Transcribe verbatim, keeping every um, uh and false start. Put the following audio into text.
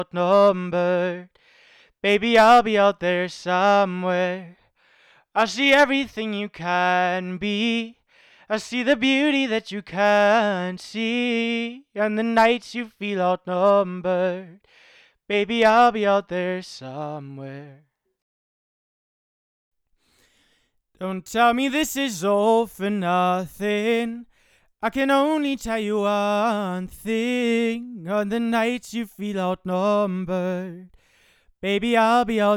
outnumbered. Baby, I'll be out there somewhere. I see everything you can be. I see the beauty that you can't see. And the nights you feel outnumbered. Baby, I'll be out there somewhere. Don't tell me this is all for nothing. I can only tell you one thing. On the nights you feel outnumbered, baby, I'll be out